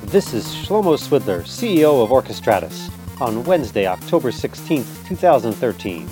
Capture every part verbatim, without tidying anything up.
This is Shlomo Swidler, C E O of Orchestratus, on Wednesday, October sixteenth, two thousand thirteen.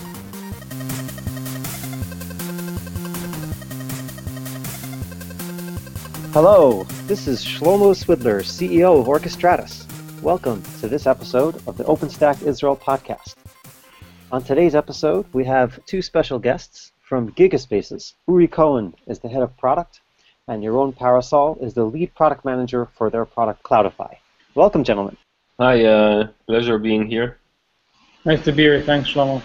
Hello, this is Shlomo Swidler, C E O of Orchestratus. Welcome to this episode of the OpenStack Israel podcast. On today's episode, we have two special guests from Gigaspaces. Uri Cohen is the head of product, and Yaron Parasol is the lead product manager for their product Cloudify. Welcome, gentlemen. Hi, uh, pleasure being here. Nice to be here. Thanks, Shlomo.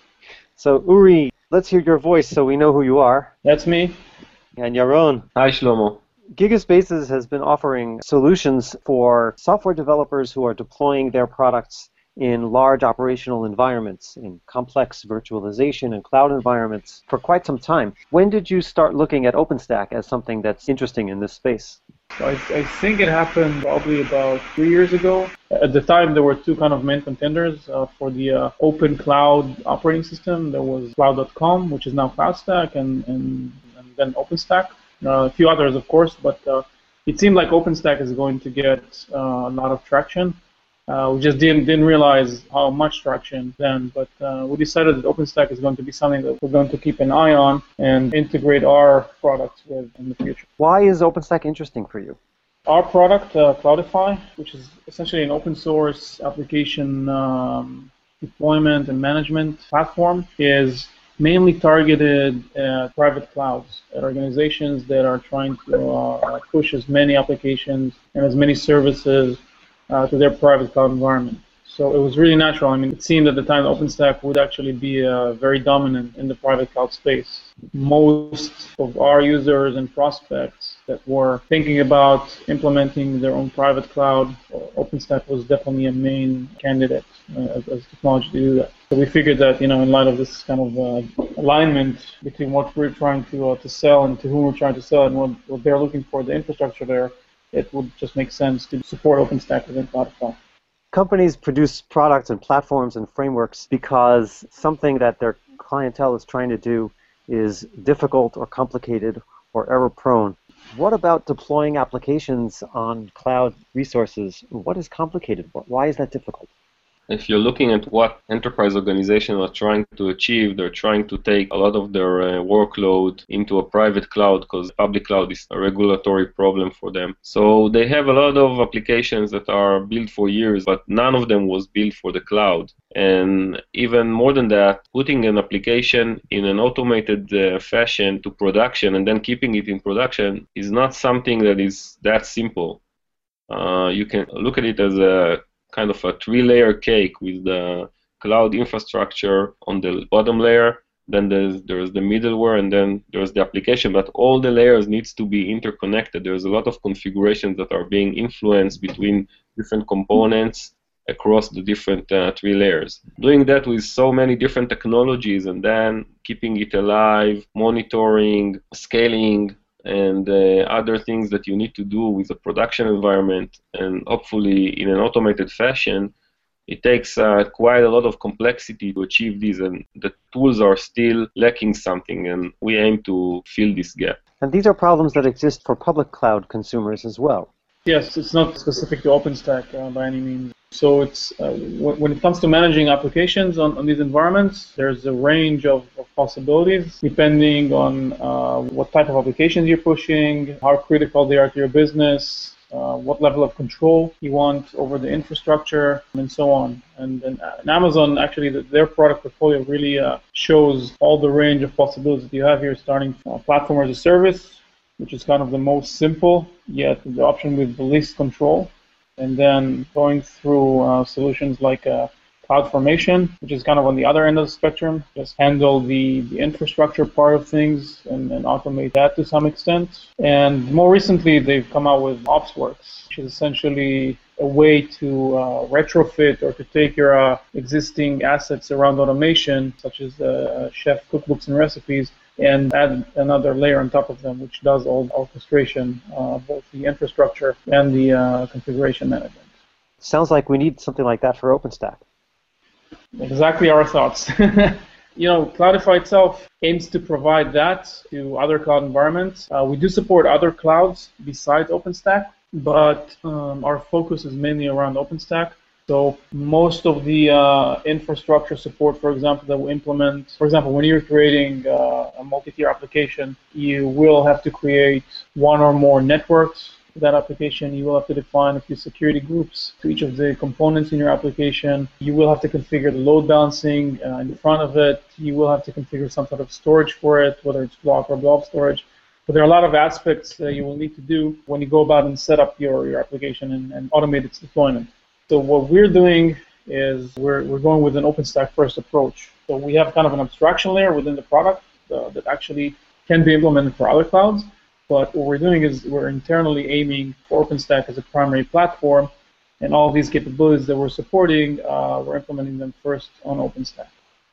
So, Uri, let's hear your voice so we know who you are. That's me. And Yaron. Hi, Shlomo. Gigaspaces has been offering solutions for software developers who are deploying their products in large operational environments, in complex virtualization and cloud environments for quite some time. When did you start looking at OpenStack as something that's interesting in this space? I, I think it happened probably about three years ago. At the time, there were two kind of main contenders uh, for the uh, open cloud operating system. There was cloud dot com, which is now CloudStack, and, and, and then OpenStack. Uh, a few others, of course, but uh, it seemed like OpenStack is going to get uh, a lot of traction. Uh, we just didn't didn't realize how much traction then, but uh, we decided that OpenStack is going to be something that we're going to keep an eye on and integrate our products with in the future. Why is OpenStack interesting for you? Our product, uh, Cloudify, which is essentially an open source application um, deployment and management platform, is mainly targeted at private clouds, at organizations that are trying to uh, push as many applications and as many services uh, to their private cloud environment. So it was really natural. I mean, it seemed at the time OpenStack would actually be uh, very dominant in the private cloud space. Most of our users and prospects that were thinking about implementing their own private cloud, OpenStack was definitely a main candidate uh, as, as technology to do that. So we figured that, you know, in light of this kind of uh, alignment between what we're trying to uh, to sell and to whom we're trying to sell and what, what they're looking for, the infrastructure there, it would just make sense to support OpenStack within Cloudify. Companies produce products and platforms and frameworks because something that their clientele is trying to do is difficult or complicated or error-prone. What about deploying applications on cloud resources? What is complicated? Why is that difficult? If you're looking at what enterprise organizations are trying to achieve, they're trying to take a lot of their uh, workload into a private cloud because public cloud is a regulatory problem for them. So they have a lot of applications that are built for years, but none of them was built for the cloud. And even more than that, putting an application in an automated uh, fashion to production and then keeping it in production is not something that is that simple. Uh, you can look at it as a kind of a three-layer cake with the cloud infrastructure on the bottom layer, then there's, there's the middleware, and then there's the application, but all the layers needs to be interconnected. There's a lot of configurations that are being influenced between different components across the different uh, three layers. Doing that with so many different technologies and then keeping it alive, monitoring, scaling, and uh, other things that you need to do with the production environment, and hopefully in an automated fashion, it takes uh, quite a lot of complexity to achieve these, and the tools are still lacking something, and we aim to fill this gap. And these are problems that exist for public cloud consumers as well. Yes, it's not specific to OpenStack uh, by any means. So it's uh, w- when it comes to managing applications on, on these environments, there's a range of, of possibilities depending on uh, what type of applications you're pushing, how critical they are to your business, uh, what level of control you want over the infrastructure, and so on. And, and, and Amazon, actually, the, their product portfolio really uh, shows all the range of possibilities that you have here, starting from platform as a service, which is kind of the most simple, yet the option with the least control. And then going through uh, solutions like uh, CloudFormation, which is kind of on the other end of the spectrum, just handle the, the infrastructure part of things and, and automate that to some extent. And more recently, they've come out with OpsWorks, which is essentially a way to uh, retrofit or to take your uh, existing assets around automation, such as uh, Chef cookbooks and recipes, and add another layer on top of them, which does all the orchestration, uh, both the infrastructure and the uh, configuration management. Sounds like we need something like that for OpenStack. Exactly our thoughts. You know, Cloudify itself aims to provide that to other cloud environments. Uh, we do support other clouds besides OpenStack. but um, our focus is mainly around OpenStack. So most of the uh, infrastructure support, for example, that we implement, for example, when you're creating uh, a multi-tier application, you will have to create one or more networks for that application. You will have to define a few security groups to each of the components in your application. You will have to configure the load balancing uh, in front of it. You will have to configure some sort of storage for it, whether it's block or blob storage. But there are a lot of aspects that you will need to do when you go about and set up your, your application and, and automate its deployment. So what we're doing is we're, we're going with an OpenStack first approach. So we have kind of an abstraction layer within the product uh, that actually can be implemented for other clouds. But what we're doing is we're internally aiming for OpenStack as a primary platform, and all these capabilities that we're supporting, uh, we're implementing them first on OpenStack.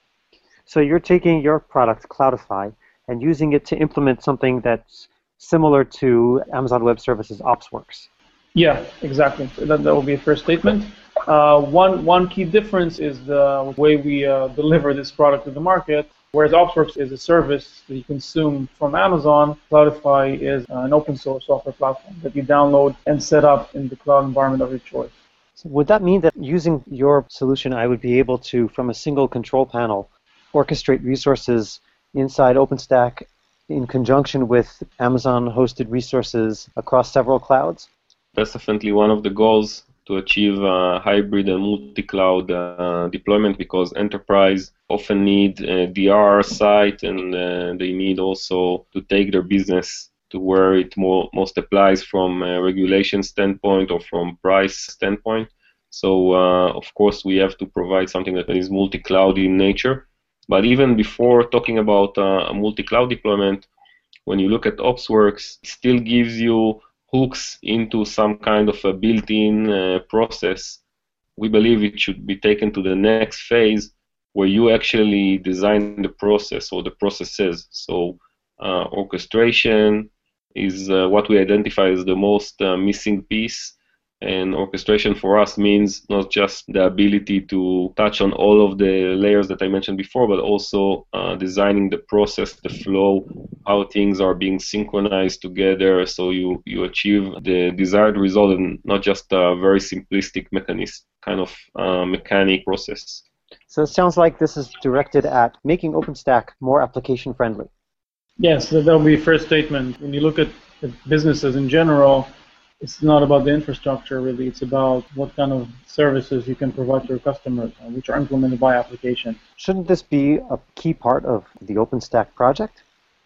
So you're taking your product, Cloudify, and using it to implement something that's similar to Amazon Web Services OpsWorks. Yeah, exactly. That, that will be a fair statement. Uh, one, one key difference is the way we uh, deliver this product to the market. Whereas OpsWorks is a service that you consume from Amazon, Cloudify is an open source software platform that you download and set up in the cloud environment of your choice. So would that mean that using your solution, I would be able to, from a single control panel, orchestrate resources inside OpenStack in conjunction with Amazon-hosted resources across several clouds? That's definitely one of the goals, to achieve a hybrid and multi-cloud uh, deployment, because enterprise often need a D R site, and uh, they need also to take their business to where it more, most applies from a regulation standpoint or from price standpoint. So uh, of course we have to provide something that is multi-cloud in nature. But even before talking about uh, a multi-cloud deployment, when you look at OpsWorks, it still gives you hooks into some kind of a built-in uh, process. We believe it should be taken to the next phase where you actually design the process or the processes. So uh, orchestration is uh, what we identify as the most uh, missing piece. And orchestration for us means not just the ability to touch on all of the layers that I mentioned before, but also uh, designing the process, the flow, how things are being synchronized together so you, you achieve the desired result and not just a very simplistic mechanism, kind of uh, mechanic process. So it sounds like this is directed at making OpenStack more application friendly. Yes, that will be a fair statement. When you look at, at businesses in general, it's not about the infrastructure, really. It's about what kind of services you can provide to your customers, uh, which are implemented by application. Shouldn't this be a key part of the OpenStack project?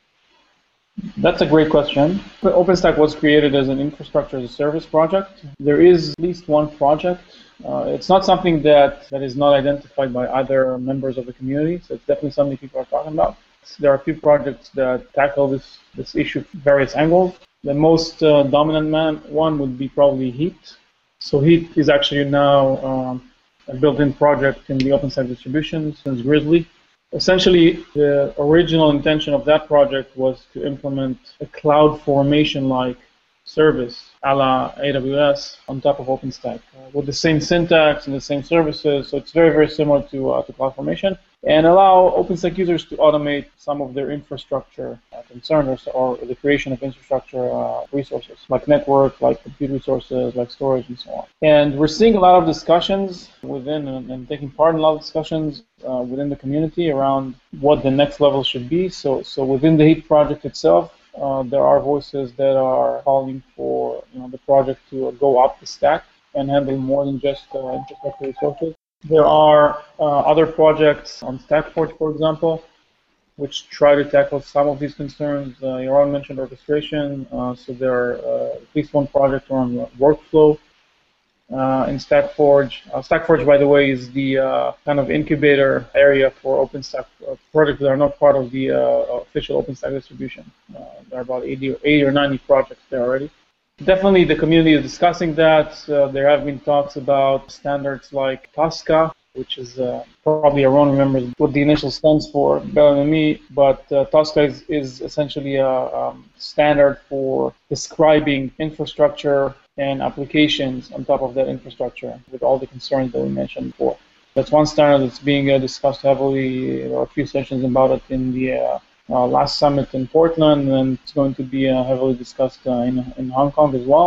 That's a great question. OpenStack was created as an infrastructure as a service project. There is at least one project. Uh, it's not something that, that is not identified by other members of the community, so it's definitely something people are talking about. There are a few projects that tackle this, this issue from various angles. The most uh, dominant man, one would be probably Heat. So Heat is actually now um, a built-in project in the OpenStack distribution since Grizzly. Essentially, the original intention of that project was to implement a cloud formation-like service a la A W S on top of OpenStack uh, with the same syntax and the same services. So it's very, very similar to, uh, to CloudFormation, and allow OpenStack users to automate some of their infrastructure uh, concerns or, or the creation of infrastructure uh, resources like network, like compute resources, like storage, and so on. And we're seeing a lot of discussions within and, and taking part in a lot of discussions uh, within the community around what the next level should be. So, so within the Heat project itself, Uh, there are voices that are calling for you know, the project to uh, go up the stack and handle more than just uh, infrastructure resources. There are uh, other projects on StackForge, for example, which try to tackle some of these concerns. Uh, Yaron mentioned orchestration, uh, so there are uh, at least one project around workflow uh, in StackForge. Uh, StackForge, by the way, is the uh, kind of incubator area for OpenStack uh, projects that are not part of the uh, official OpenStack distribution. Uh, there are about eighty or, eighty or ninety projects there already. Definitely the community is discussing that. Uh, there have been talks about standards like Tosca, which is uh, probably Yaron remembers what the initial stands for better than me, but uh, Tosca is, is essentially a um, standard for describing infrastructure and applications on top of that infrastructure with all the concerns that we mentioned before. That's one standard that's being uh, discussed heavily. There are a few sessions about it in the uh, uh, last summit in Portland, and it's going to be uh, heavily discussed uh, in, in Hong Kong as well.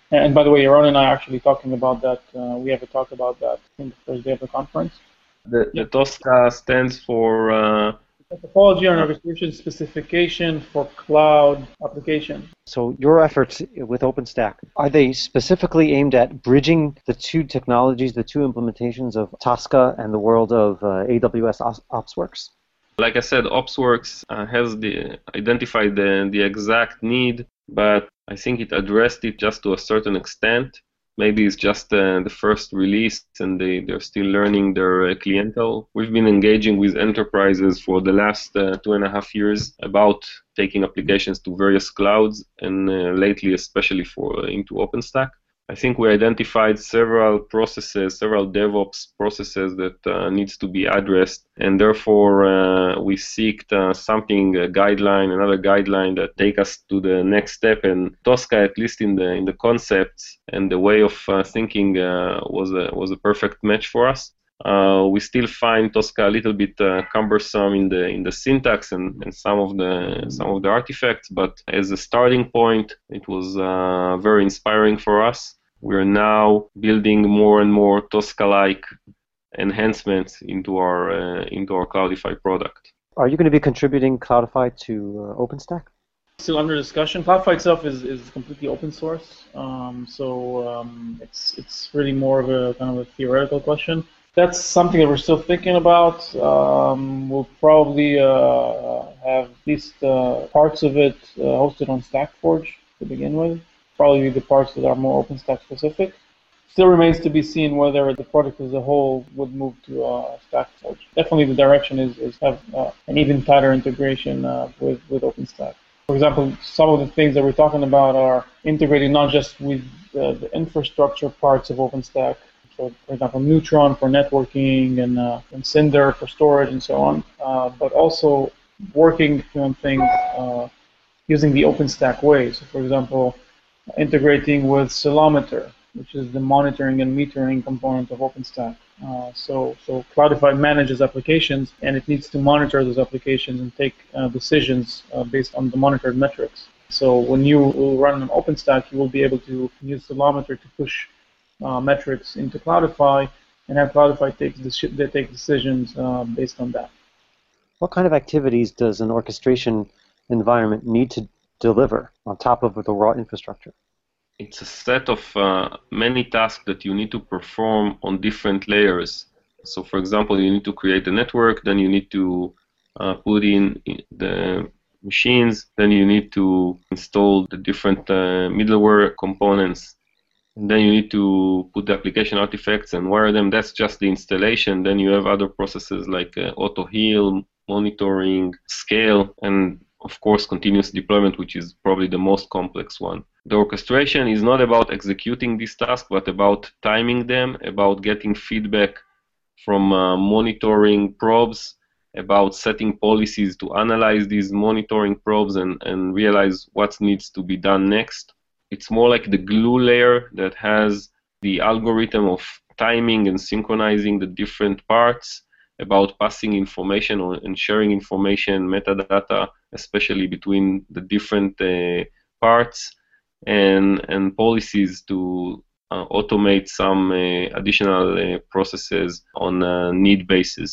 And by the way, Yaron and I are actually talking about that. Uh, we have a talk about that in the first day of the conference. The, the Tosca stands for uh, Topology and orchestration specification for cloud application. So your efforts with OpenStack, are they specifically aimed at bridging the two technologies, the two implementations of Tosca and the world of uh, A W S OpsWorks? Like I said, OpsWorks uh, has the, identified the, the exact need, but I think it addressed it just to a certain extent. Maybe it's just uh, the first release and they, they're still learning their uh, clientele. We've been engaging with enterprises for the last uh, two and a half years about taking applications to various clouds, and uh, lately especially for uh, into OpenStack. I think we identified several processes, several DevOps processes that uh, needs to be addressed, and therefore uh, we seeked uh, something, a guideline, another guideline that take us to the next step. And Tosca, at least in the in the concepts and the way of uh, thinking, uh, was a was a perfect match for us. Uh, we still find Tosca a little bit uh, cumbersome in the in the syntax and, and some of the some of the artifacts, but as a starting point, it was uh, very inspiring for us. We're now building more and more Tosca-like enhancements into our uh, into our Cloudify product. Are you going to be contributing Cloudify to uh, OpenStack? Still under discussion. Cloudify itself is, is completely open source, um, so um, it's it's really more of a kind of a theoretical question. That's something that we're still thinking about. Um, we'll probably uh, have at least uh, parts of it uh, hosted on StackForge to begin with. Probably the parts that are more OpenStack specific. Still remains to be seen whether the product as a whole would move to uh, StackForge. Definitely the direction is, is have uh, an even tighter integration uh, with, with OpenStack. For example, some of the things that we're talking about are integrating not just with uh, the infrastructure parts of OpenStack, so for example, Neutron for networking and, uh, and Cinder for storage and so on, uh, but also working on things uh, using the OpenStack way. So for example, integrating with Ceilometer, which is the monitoring and metering component of OpenStack. Uh, so, so Cloudify manages applications, and it needs to monitor those applications and take uh, decisions uh, based on the monitored metrics. So when you will run an OpenStack, you will be able to use Ceilometer to push uh, metrics into Cloudify, and have Cloudify take, they take decisions uh, based on that. What kind of activities does an orchestration environment need to deliver on top of the raw infrastructure? It's a set of uh, many tasks that you need to perform on different layers. So for example, you need to create a network, then you need to uh, put in the machines, then you need to install the different uh, middleware components, and then you need to put the application artifacts and wire them. That's just the installation. Then you have other processes like uh, auto-heal, monitoring, scale, and of course, continuous deployment, which is probably the most complex one. The orchestration is not about executing these tasks, but about timing them, about getting feedback from uh, monitoring probes, about setting policies to analyze these monitoring probes and, and realize what needs to be done next. It's more like the glue layer that has the algorithm of timing and synchronizing the different parts, about passing information or, and sharing information, metadata, especially between the different uh, parts, and, and policies to uh, automate some uh, additional uh, processes on a need basis.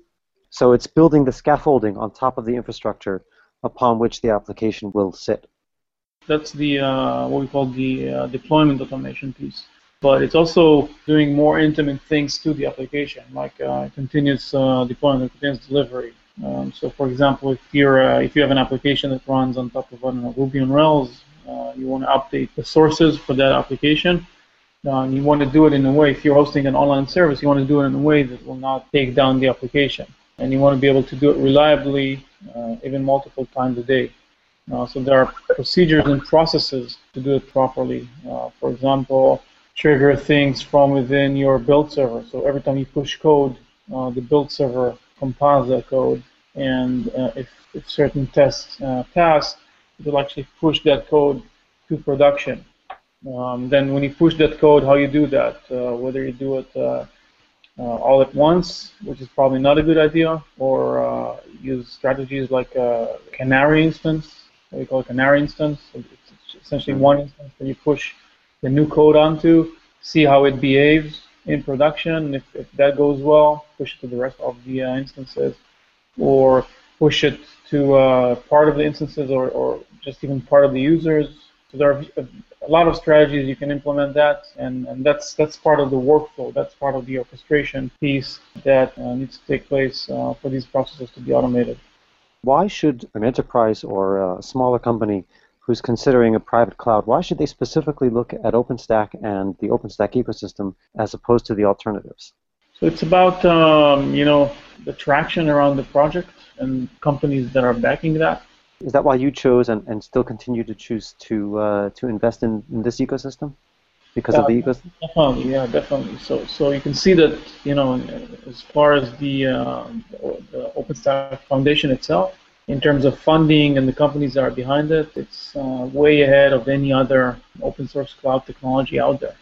So it's building the scaffolding on top of the infrastructure upon which the application will sit. That's the uh, what we call the uh, deployment automation piece. But it's also doing more intimate things to the application, like uh, continuous uh, deployment, continuous delivery. Um, so, for example, if you're uh, if you have an application that runs on top of I don't know, Ruby on Rails, uh, you want to update the sources for that application. Uh, and you want to do it in a way. If you're hosting an online service, you want to do it in a way that will not take down the application, and you want to be able to do it reliably, uh, even multiple times a day. Uh, so there are procedures and processes to do it properly. Uh, for example, trigger things from within your build server. So every time you push code, uh, the build server compiles that code, and uh, if, if certain tests uh, pass, it will actually push that code to production. Um, then when you push that code, how you do that, uh, whether you do it uh, uh, all at once, which is probably not a good idea, or uh, use strategies like a canary instance, what we call a canary instance. So it's essentially one instance that you push the new code onto, see how it behaves in production. If, if that goes well, push it to the rest of the uh, instances, or push it to uh, part of the instances, or, or just even part of the users. So there are a, a lot of strategies you can implement that, and, and that's that's part of the workflow. That's part of the orchestration piece that uh, needs to take place uh, for these processes to be automated. Why should an enterprise or a smaller company who's considering a private cloud, why should they specifically look at OpenStack and the OpenStack ecosystem as opposed to the alternatives? So it's about um, you know the traction around the project and companies that are backing that. Is that why you chose and, and still continue to choose to uh, to invest in, in this ecosystem? Because uh, of the ecosystem? Definitely, yeah, definitely. So so you can see that, you know, as far as the, uh, the OpenStack Foundation itself, in terms of funding and the companies that are behind it, it's uh, way ahead of any other open source cloud technology out there.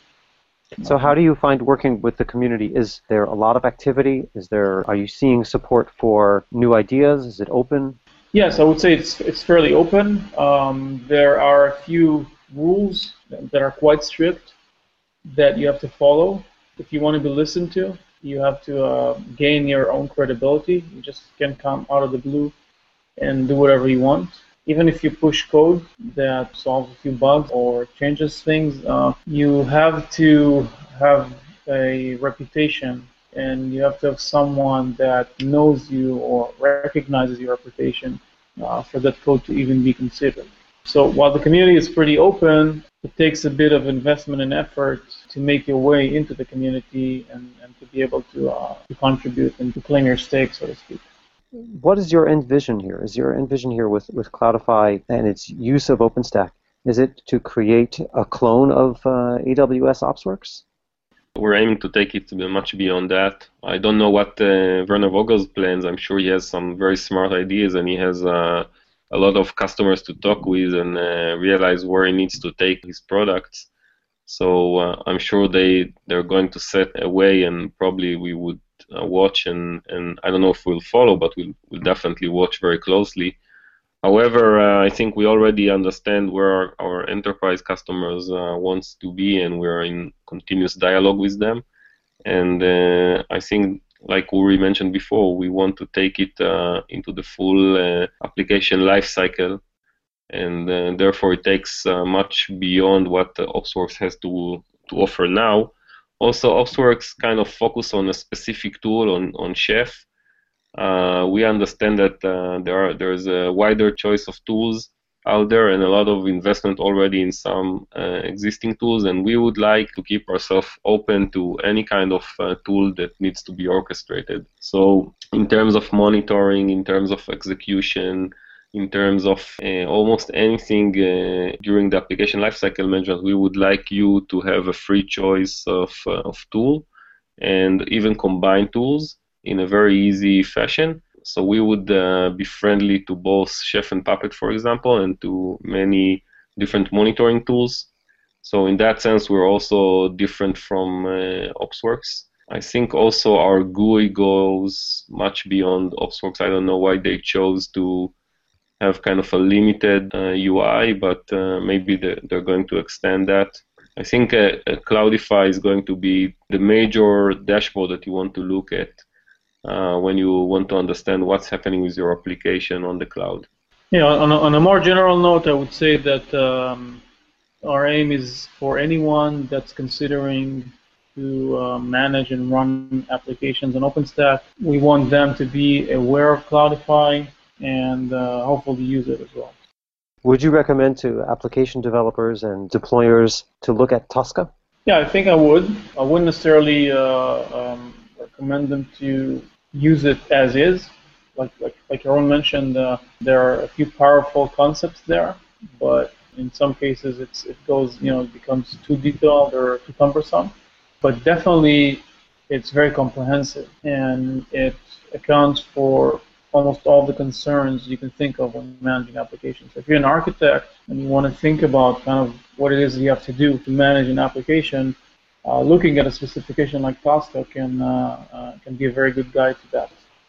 So how do you find working with the community? Is there a lot of activity? Is there, are you seeing support for new ideas? Is it open? Yes, I would say it's it's fairly open. Um, there are a few rules that are quite strict that you have to follow. If you want to be listened to, you have to uh, gain your own credibility. You just can't come out of the blue and do whatever you want. Even if you push code that solves a few bugs or changes things, uh, you have to have a reputation, and you have to have someone that knows you or recognizes your reputation uh, for that code to even be considered. So while the community is pretty open, it takes a bit of investment and effort to make your way into the community and, and to be able to, uh, to contribute and to claim your stake, so to speak. What is your end vision here? Is your end vision here with, with Cloudify and its use of OpenStack, is it to create a clone of uh, A W S OpsWorks? We're aiming to take it to be much beyond that. I don't know what uh, Werner Vogel's plans. I'm sure he has some very smart ideas, and he has uh, a lot of customers to talk with and uh, realize where he needs to take his products. So uh, I'm sure they, they're going to set a way, and probably we would uh, watch, and, and I don't know if we'll follow, but we'll, we'll definitely watch very closely. However, uh, I think we already understand where our, our enterprise customers uh, wants to be, and we're in continuous dialogue with them. And uh, I think, like Uri mentioned before, we want to take it uh, into the full uh, application lifecycle, and uh, therefore it takes uh, much beyond what uh, OpsWorks has to to offer now. Also, OpsWorks kind of focus on a specific tool on on Chef. Uh, we understand that uh, there are there's a wider choice of tools out there, and a lot of investment already in some uh, existing tools, and we would like to keep ourselves open to any kind of uh, tool that needs to be orchestrated. So in terms of monitoring, in terms of execution, in terms of uh, almost anything uh, during the application lifecycle management, we would like you to have a free choice of, uh, of tool, and even combine tools in a very easy fashion. So we would uh, be friendly to both Chef and Puppet, for example, and to many different monitoring tools. So in that sense, we're also different from uh, OpsWorks. I think also our G U I goes much beyond OpsWorks. I don't know why they chose to have kind of a limited uh, U I, but uh, maybe they're, they're going to extend that. I think uh, Cloudify is going to be the major dashboard that you want to look at Uh, when you want to understand what's happening with your application on the cloud. Yeah, on a, on a more general note, I would say that um, our aim is for anyone that's considering to uh, manage and run applications on OpenStack. We want them to be aware of Cloudify and uh, hopefully use it as well. Would you recommend to application developers and deployers to look at Tosca? Yeah, I think I would. I wouldn't necessarily uh, um, recommend them to use it as is. Like like like Yaron mentioned, uh, there are a few powerful concepts there, but in some cases it's it goes you know it becomes too detailed or too cumbersome. But definitely, it's very comprehensive, and it accounts for almost all the concerns you can think of when managing applications. If you're an architect and you want to think about kind of what it is you have to do to manage an application, Uh, looking at a specification like Tosca can uh, uh, can be a very good guide to that.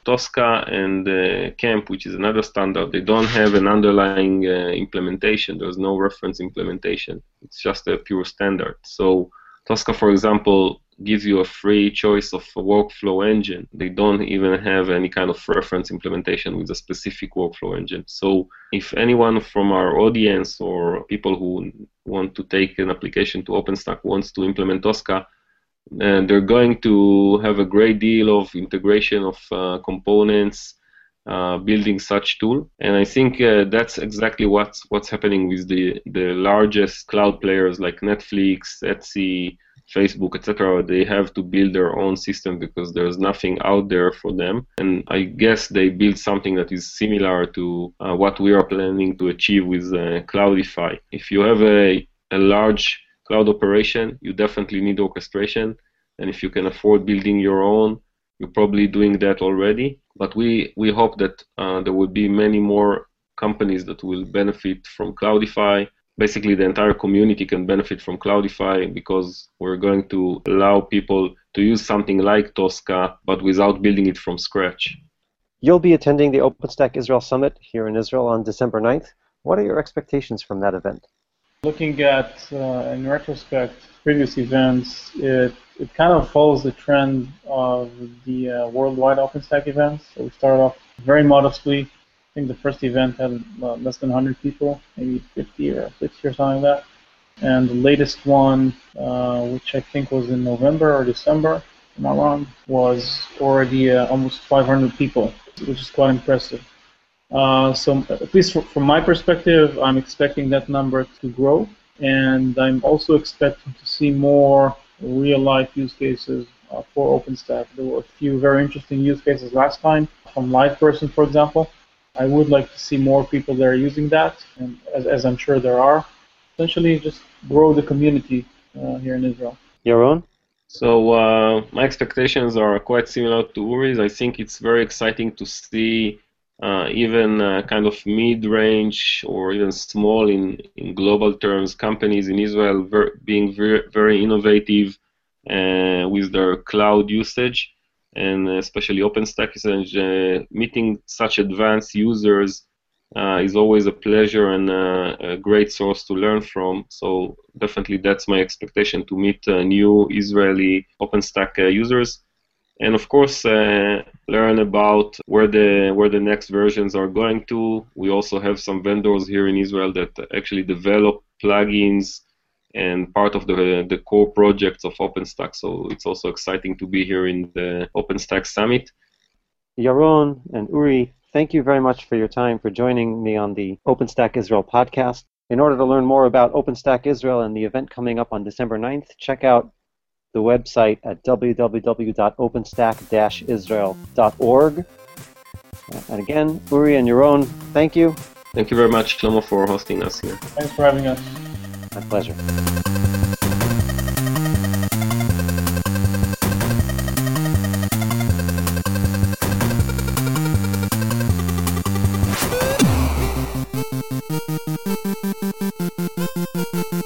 Tosca and uh, CAMP, which is another standard, they don't have an underlying uh, implementation. There's no reference implementation. It's just a pure standard. So Tosca, for example, gives you a free choice of a workflow engine. They don't even have any kind of reference implementation with a specific workflow engine. So if anyone from our audience or people who want to take an application to OpenStack wants to implement Tosca, and they're going to have a great deal of integration of uh, components, uh, building such tool. And I think uh, that's exactly what's what's happening with the the largest cloud players like Netflix, Etsy, Facebook, et cetera. They have to build their own system because there's nothing out there for them. And I guess they build something that is similar to uh, what we are planning to achieve with uh, Cloudify. If you have a, a large cloud operation, you definitely need orchestration. And if you can afford building your own, you're probably doing that already. But we, we hope that uh, there will be many more companies that will benefit from Cloudify. Basically, the entire community can benefit from Cloudify because we're going to allow people to use something like Tosca, but without building it from scratch. You'll be attending the OpenStack Israel Summit here in Israel on December ninth. What are your expectations from that event? Looking at, uh, in retrospect, previous events, it, it kind of follows the trend of the uh, worldwide OpenStack events. So we started off very modestly. I think the first event had uh, less than one hundred people, maybe fifty or sixty or something like that. And the latest one, uh, which I think was in November or December, if I'm not wrong, was already uh, almost five hundred people, which is quite impressive. Uh, so at least from my perspective, I'm expecting that number to grow. And I'm also expecting to see more real-life use cases uh, for OpenStack. There were a few very interesting use cases last time, from LivePerson, for example. I would like to see more people that are using that, and as, as I'm sure there are. Essentially, just grow the community uh, here in Israel. Yaron? So uh, my expectations are quite similar to Uri's. I think it's very exciting to see uh, even uh, kind of mid-range or even small in, in global terms companies in Israel ver being very, very innovative uh, with their cloud usage. And especially OpenStack usage, uh, meeting such advanced users uh, is always a pleasure and uh, a great source to learn from. So definitely that's my expectation, to meet uh, new Israeli OpenStack uh, users. And of course, uh, learn about where the where the next versions are going to. We also have some vendors here in Israel that actually develop plugins and part of the, the core projects of OpenStack. So it's also exciting to be here in the OpenStack Summit. Yaron and Uri, thank you very much for your time, for joining me on the OpenStack Israel podcast. In order to learn more about OpenStack Israel and the event coming up on December ninth, check out the website at w w w dot openstack dash israel dot org. And again, Uri and Yaron, thank you. Thank you very much, Shlomo, for hosting us here. Thanks for having us. My pleasure. Thank you.